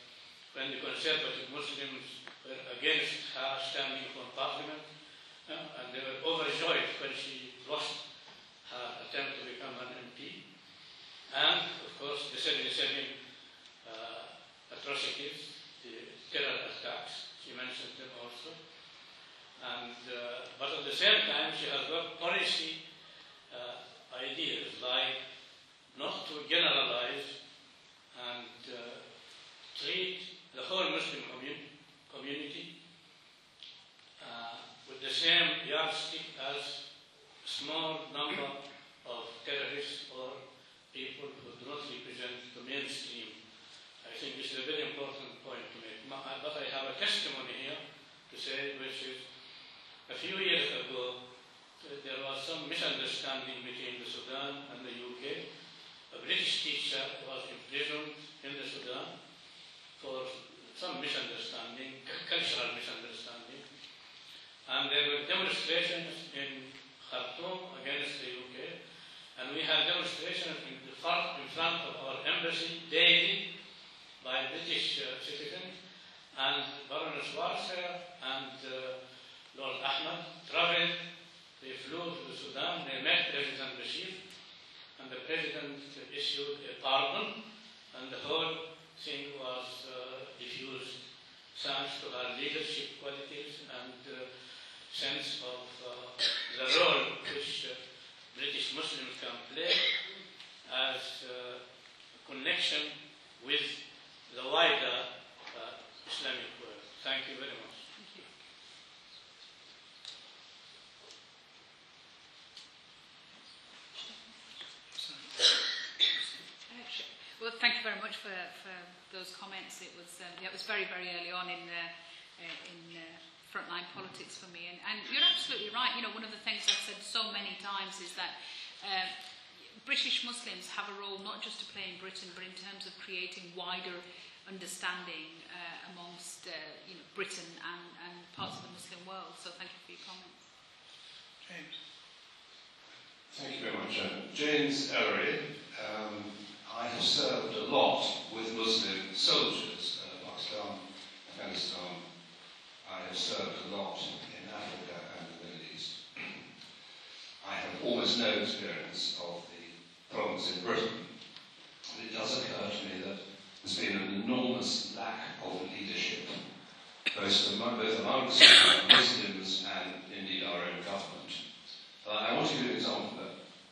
when the conservative Muslims were against her standing for parliament, uh, and they were overjoyed when she lost her attempt to become an M P. And, of course, the seventy-seven uh, atrocities, the terror attacks, she mentioned them also. And, uh, but at the same time, she has got policy uh, ideas like not to generalize and uh, treat the whole Muslim commun community uh, with the same yardstick as a small number of terrorists or people who do not represent the mainstream. I think this is a very important point to make. But I have a testimony here to say, which is a few years ago, there was some misunderstanding between the Sudan and the U K. A British teacher was imprisoned in the Sudan for some misunderstanding, cultural misunderstanding. And there were demonstrations in Khartoum against the U K. And we had demonstrations in, the front, in front of our embassy daily by British uh, citizens. And Baroness Warser and uh, Lord Ahmed traveled. They flew to the Sudan, they met President Bashir, and the President issued a pardon, and the whole thing was uh, diffused thanks to her leadership qualities and uh, sense of uh, the role which uh, British Muslims can play as uh, a connection with the wider uh, Islamic world. Thank you very much. Well, thank you very much for, for those comments. It was um, yeah, it was very, very early on in uh, uh, in uh, frontline politics for me. And, and you're absolutely right. You know, one of the things I've said so many times is that uh, British Muslims have a role not just to play in Britain, but in terms of creating wider understanding uh, amongst uh, you know, Britain and, and parts of the Muslim world. So thank you for your comments. James. Thank you very much. Uh, James Ellery. Um, I have served a lot with Muslim soldiers, uh, Pakistan, Afghanistan. I have served a lot in Africa and the Middle East. I have almost no experience of the problems in Britain. It does occur to me that there's been an enormous lack of leadership, both among, both amongst Muslims and indeed our own government. Uh, I want to give you an example of that.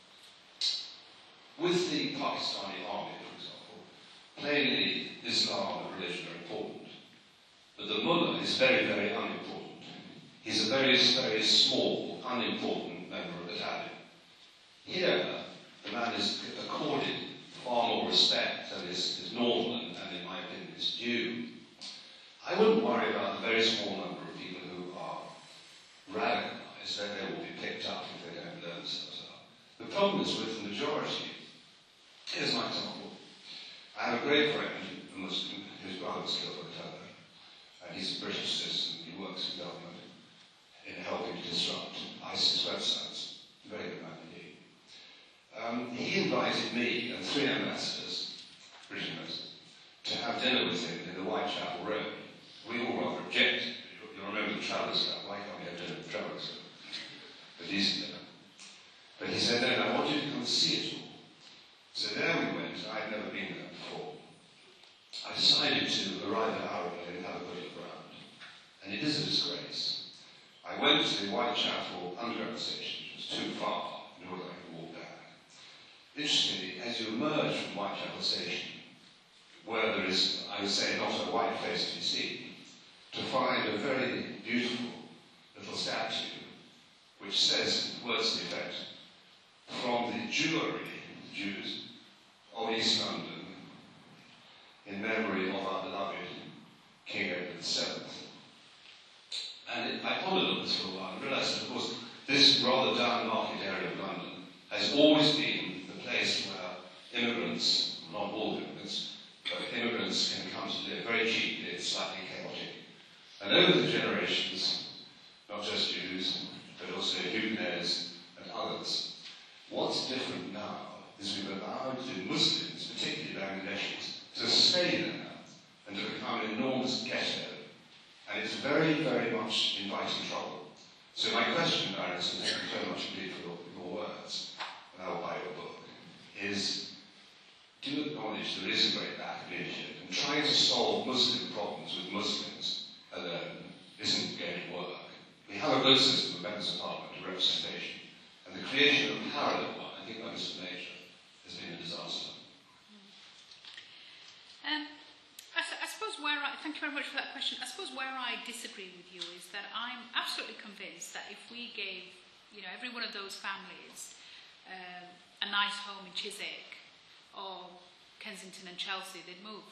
With the Pakistani army, for example, plainly Islam and religion are important, but the mullah is very, very unimportant. He's a very, very small, unimportant member of the battalion. Here, the man is accorded far more respect than is, is normal and, and, in my opinion, is due. I wouldn't worry about the very small number of people who are radicalised, that they will be picked up if they don't learn themselves up. The problem is with the majority. Here's my example. I have a great friend, a Muslim, whose brother was killed by the Taliban, and he's a British citizen. He works in government in helping to disrupt ISIS websites. Very good man indeed. Um, he invited me and three ambassadors, British ambassadors, to have dinner with him in the Whitechapel Road. We all rather objected. You'll remember the Travellers Club. Why can't we have dinner at the Travellers Club? A decent dinner. But he said, no, no, I want you to come and see it all. So there we went. I'd never been there before. I decided to arrive at Arabic and have a good look around. And it is a disgrace. I went to the Whitechapel Underground station, which was too far, in order that I could walk back. Interestingly, as you emerge from Whitechapel station, where there is, I would say, not a white face to be seen, to find a very beautiful little statue which says, words to the effect, from the Jewry, Jews of East London, in memory of our beloved King Edward the Seventh. And it, I pondered on this for a while and realised that, of course, this rather down-market area of London has always been the place where immigrants, not all immigrants, but immigrants can come to live very cheaply and slightly chaotic. And over the generations, not just Jews, but also Huguenots and others, what's different now is we've allowed the Muslims, particularly Bangladeshis, to stay there and to become an enormous ghetto. And it's very, very much inviting trouble. So my question, Baroness, and thank you so much indeed for your, your words, and I'll buy your book, is do you acknowledge there is a great lack of leadership, and trying to solve Muslim problems with Muslims alone isn't going to work. We have a good system of members of parliament and representation, and the creation of a parallel one, I think by Mister Major, has been a disaster. Um, I, I suppose where I, thank you very much for that question. I suppose where I disagree with you is that I'm absolutely convinced that if we gave, you know, every one of those families um, a nice home in Chiswick or Kensington and Chelsea, they'd move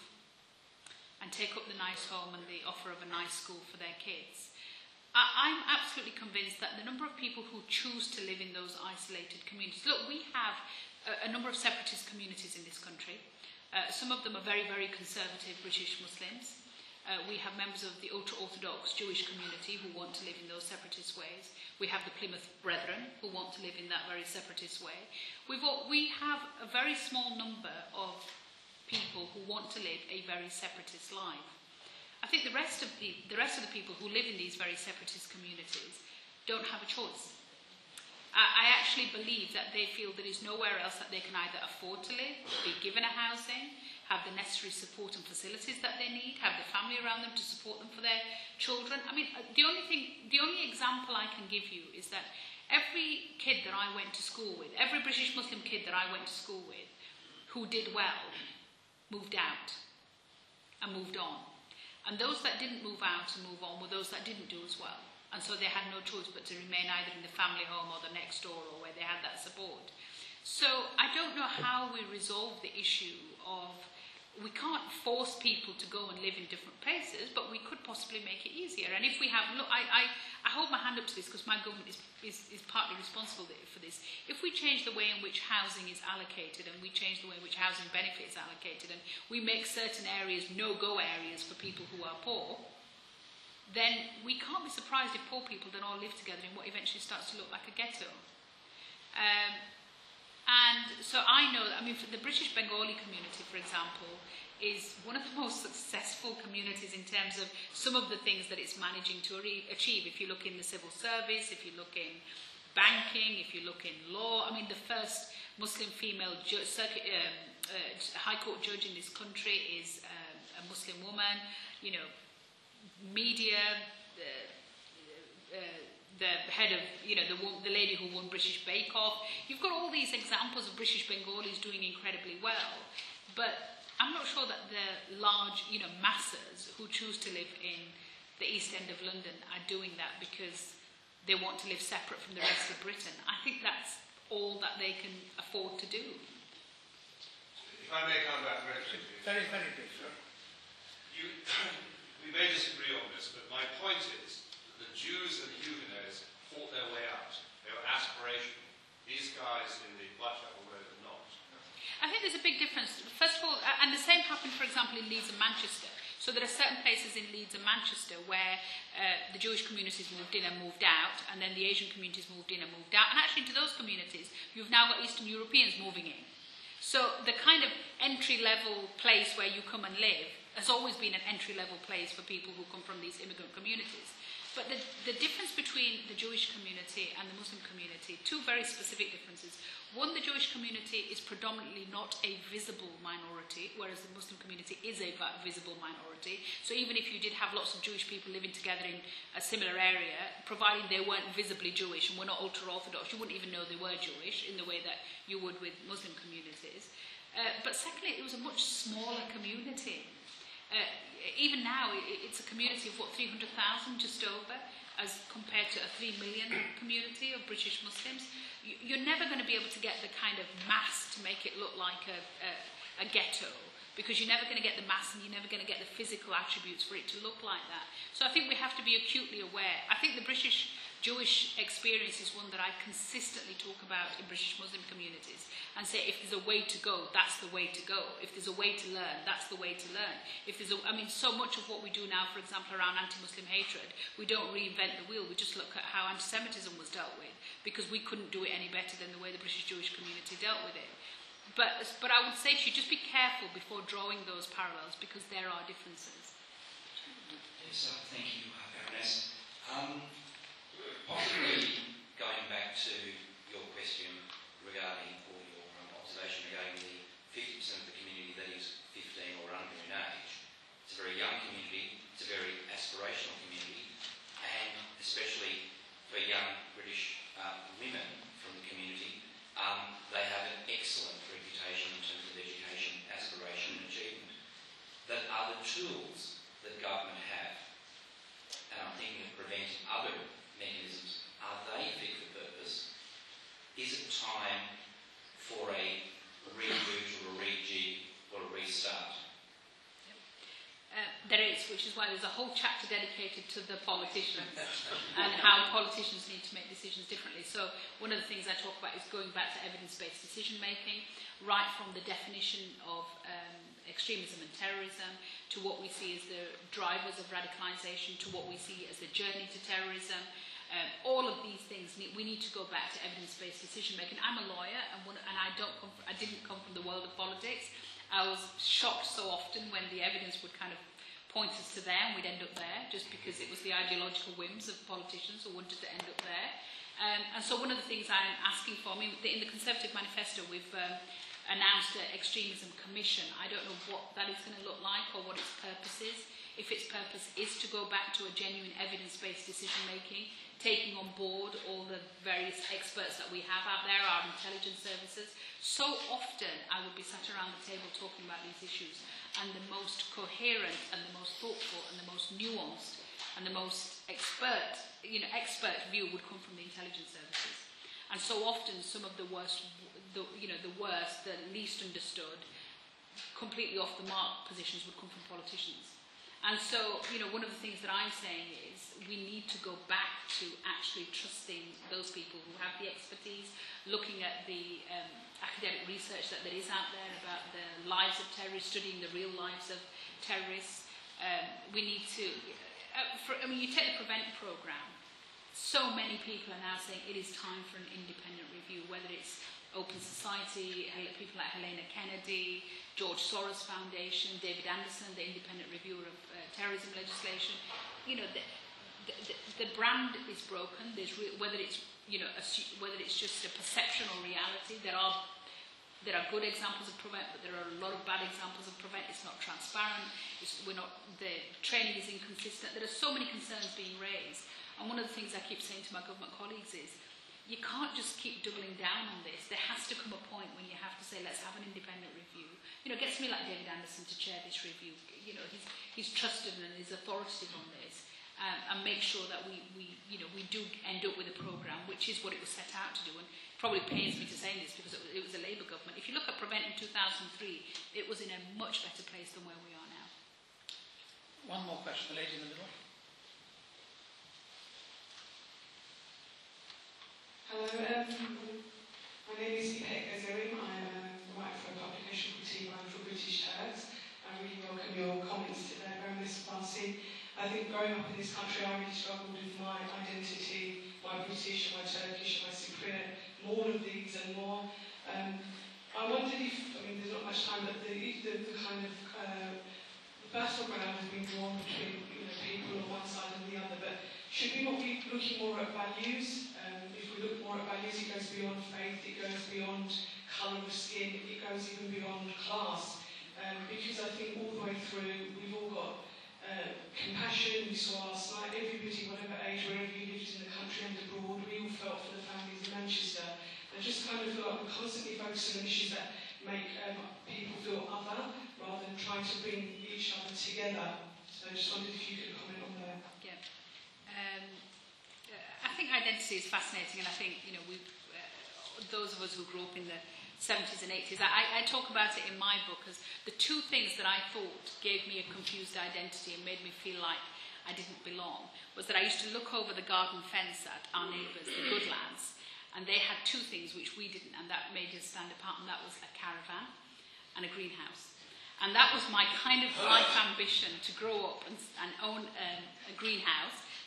and take up the nice home and the offer of a nice school for their kids. I, I'm absolutely convinced that the number of people who choose to live in those isolated communities, look, we have a, a number of separatist communities in this country. Uh, some of them are very, very conservative British Muslims. Uh, we have members of the ultra-Orthodox Jewish community who want to live in those separatist ways. We have the Plymouth Brethren who want to live in that very separatist way. We've all, we have a very small number of people who want to live a very separatist life. I think the rest of the, the rest of the people who live in these very separatist communities don't have a choice. I, I actually believe that they feel there is nowhere else that they can either afford to live, be given a housing, have the necessary support and facilities that they need, have the family around them to support them for their children. I mean, the only thing, the only example I can give you is that every kid that I went to school with, every British Muslim kid that I went to school with who did well, moved out and moved on. And those that didn't move out and move on were those that didn't do as well. And so they had no choice but to remain either in the family home or the next door or where they had that support. So I don't know how we resolve the issue of, we can't force people to go and live in different places, but we could possibly make it easier. And if we have, look, I, I, I hold my hand up to this because my government is, is, is partly responsible for this. If we change the way in which housing is allocated and we change the way in which housing benefit is allocated and we make certain areas no-go areas for people who are poor, then we can't be surprised if poor people then all live together in what eventually starts to look like a ghetto. Um, And so I know that, I mean, for the British Bengali community, for example, is one of the most successful communities in terms of some of the things that it's managing to achieve. If you look in the civil service, if you look in banking, if you look in law, I mean, the first Muslim female ju- circuit, um, uh, High Court judge in this country is um, a Muslim woman. You know, media, the, uh, the head of, you know, the, the lady who won British Bake Off. You've got all these examples of British Bengalis doing incredibly well, but I'm not sure that the large, you know, masses who choose to live in the East End of London are doing that because they want to live separate from the rest of Britain. I think that's all that they can afford to do. If I may come back very quickly. Very, very briefly. You, we may disagree on this, but my point is that the Jews and the Huguenots fought their way out. They were aspirational. These guys in the Whitechapel Road are not. I think there's a big difference. First of all, uh, and the same happened, for example, in Leeds and Manchester. So there are certain places in Leeds and Manchester where uh, the Jewish communities moved in and moved out, and then the Asian communities moved in and moved out. And actually, into those communities, you've now got Eastern Europeans moving in. So the kind of entry-level place where you come and live has always been an entry-level place for people who come from these immigrant communities. But the, the difference between the Jewish community and the Muslim community, two very specific differences. One, the Jewish community is predominantly not a visible minority, whereas the Muslim community is a visible minority. So even if you did have lots of Jewish people living together in a similar area, providing they weren't visibly Jewish and were not ultra-Orthodox, you wouldn't even know they were Jewish in the way that you would with Muslim communities. Uh, but secondly, it was a much smaller community. Uh, even now, it, it's a community of, what, three hundred thousand, just over, as compared to a three million community of British Muslims. You, you're never going to be able to get the kind of mass to make it look like a, a, a ghetto, because you're never going to get the mass and you're never going to get the physical attributes for it to look like that. So I think we have to be acutely aware. I think the British Jewish experience is one that I consistently talk about in British Muslim communities and say if there's a way to go, that's the way to go. If there's a way to learn, that's the way to learn. If there's a, I mean, so much of what we do now, for example, around anti-Muslim hatred, we don't reinvent the wheel. We just look at how anti-Semitism was dealt with because we couldn't do it any better than the way the British Jewish community dealt with it. but, but I would say you should just be careful before drawing those parallels because there are differences. Yes, uh, thank you, uh, Baroness. Um, possibly going back to your question regarding, or your um, observation regarding the fifty percent of the community that is fifteen or under in age. It's a very young community, it's a very aspirational community, and especially for young British uh, women from the community, um, they have an excellent reputation in terms of education, aspiration and achievement. That are the tools that government have, and I'm thinking of preventing other mechanisms, are they fit for purpose? Is it time for a reboot or a rejig or a restart? Uh, there is, which is why there's a whole chapter dedicated to the politicians and how politicians need to make decisions differently. So one of the things I talk about is going back to evidence-based decision making, right from the definition of um, extremism and terrorism to what we see as the drivers of radicalisation, to what we see as the journey to terrorism. Um, all of these things, need, we need to go back to evidence-based decision making. I'm a lawyer, and, one, and I don't come from, I didn't come from the world of politics. I was shocked so often when the evidence would kind of point us to there, and we'd end up there, just because it was the ideological whims of politicians who wanted to end up there. Um, and so one of the things I'm asking for, I mean, in the Conservative Manifesto, we've um, announced an extremism commission. I don't know what that is going to look like or what its purpose is. If its purpose is to go back to a genuine evidence-based decision-making, taking on board all the various experts that we have out there, our intelligence services. So often I would be sat around the table talking about these issues, and the most coherent and the most thoughtful and the most nuanced and the most expert, you know, expert view would come from the intelligence services. And so often some of the worst, the, you know, the worst, the least understood, completely off the mark positions would come from politicians. And so, you know, one of the things that I'm saying is we need to go back to actually trusting those people who have the expertise, looking at the um, academic research that there is out there about the lives of terrorists, studying the real lives of terrorists. Um, we need to, uh, for, I mean, you take the PREVENT programme, so many people are now saying it is time for an independent review, whether it's Open Society, people like Helena Kennedy, George Soros Foundation, David Anderson, the independent reviewer of uh, terrorism legislation. You know, the, the, the brand is broken. There's re- whether it's you know a, whether it's just a perception or reality. There are there are good examples of PREVENT, but there are a lot of bad examples of PREVENT. It's not transparent. It's, we're not. The training is inconsistent. There are so many concerns being raised. And one of the things I keep saying to my government colleagues is, you can't just keep doubling down on this. There has to come a point when you have to say, let's have an independent review. You know, it gets me like David Anderson to chair this review. You know, he's, he's trusted and is authoritative on this. Um, and make sure that we, we, you know, we do end up with a programme, which is what it was set out to do. And it probably pains me to say this because it was, it was a Labour government. If you look at PREVENT in two thousand three, it was in a much better place than where we are now. One more question, the lady in the middle. Hello, um, my name is Ipek Ezerim. I am a writer for a publication called T-Line for British Turks. I really welcome your comments today, Baroness Farsi. I think growing up in this country, I really struggled with my identity, my British, my Turkish, my Cypriot, and all of these and more. Um, I wondered if, I mean, there's not much time, but the, the, the kind of uh, the battleground has been drawn between you know, people on one side and the other, but should we not be looking more at values? Um, if we look more at values, it goes beyond faith, it goes beyond colour of skin, it goes even beyond class. Um, because I think all the way through, we've all got uh, compassion. We saw last night, everybody, whatever age, wherever you lived in the country and abroad, we all felt for the families in Manchester. I just kind of feel like we're constantly focusing on issues that make um, people feel other, rather than trying to bring each other together. So I just wondered if you could comment on that. Yeah. Um, I think identity is fascinating, and I think you know we, uh, those of us who grew up in the seventies and eighties, I, I talk about it in my book as the two things that I thought gave me a confused identity and made me feel like I didn't belong was that I used to look over the garden fence at our neighbours, the good lads, and they had two things which we didn't, and that made us stand apart, and that was a caravan and a greenhouse. And that was my kind of life ambition, to grow up and, and own um, a greenhouse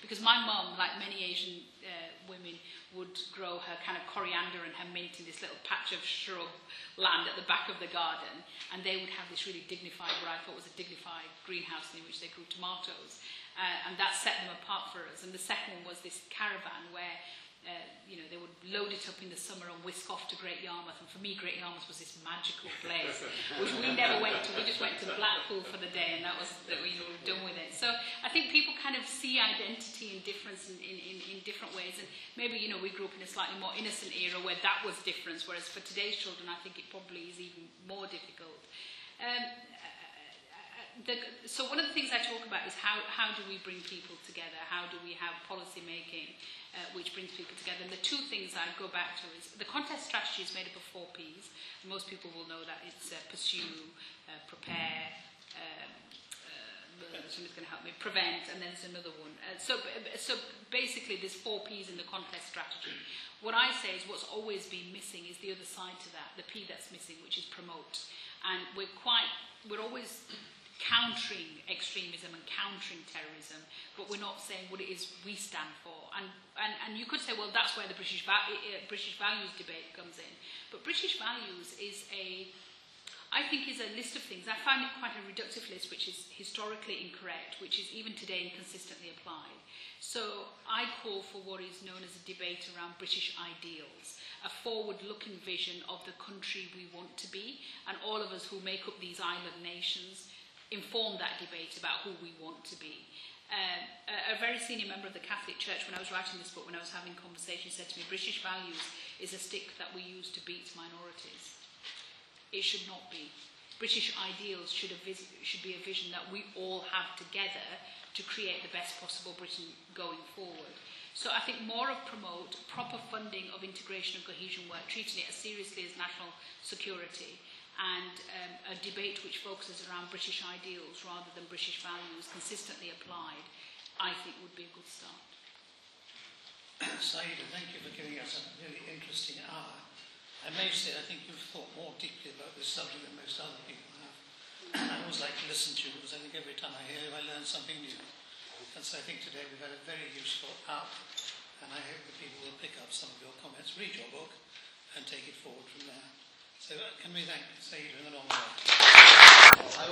Because my mum, like many Asian uh, women, would grow her kind of coriander and her mint in this little patch of shrub land at the back of the garden, and they would have this really dignified, what I thought was a dignified greenhouse in which they grew tomatoes, uh, and that set them apart for us. And the second one was this caravan where Uh, you know, they would load it up in the summer and whisk off to Great Yarmouth. And for me, Great Yarmouth was this magical place, which we never went to. We just went to Blackpool for the day, and that was that we were done with it. So I think people kind of see identity and difference in, in, in different ways. And maybe, you know, we grew up in a slightly more innocent era where that was difference, whereas for today's children, I think it probably is even more difficult. Um, The, so one of the things I talk about is how, how do we bring people together? How do we have policy making uh, which brings people together? And the two things I go back to is the contest strategy is made up of four Ps. Most people will know that it's uh, pursue, uh, prepare, um, uh, somebody's going to help me, prevent, and then there's another one. Uh, so, so basically there's four Ps in the contest strategy. What I say is what's always been missing is the other side to that, the P that's missing, which is promote. And we're quite, we're always countering extremism and countering terrorism, but we're not saying what it is we stand for. And and, and you could say, well, that's where the British va- uh, British values debate comes in. But British values is a, I think, is a list of things. I find it quite a reductive list, which is historically incorrect, which is even today inconsistently applied. So I call for what is known as a debate around British ideals, a forward-looking vision of the country we want to be, and all of us who make up these island nations inform that debate about who we want to be. Um, a, a very senior member of the Catholic Church, when I was writing this book, when I was having conversations, said to me, British values is a stick that we use to beat minorities. It should not be. British ideals should, vis- should be a vision that we all have together to create the best possible Britain going forward. So I think more of promote, proper funding of integration and cohesion work, treating it as seriously as national security, and um, a debate which focuses around British ideals rather than British values consistently applied, I think would be a good start. Saida, thank you for giving us a really interesting hour. I may say I think you've thought more deeply about this subject than most other people have. I always like to listen to you because I think every time I hear you I learn something new. And so I think today we've had a very useful hour, and I hope that people will pick up some of your comments, read your book, and take it forward from there. So can we thank Saida in the long way?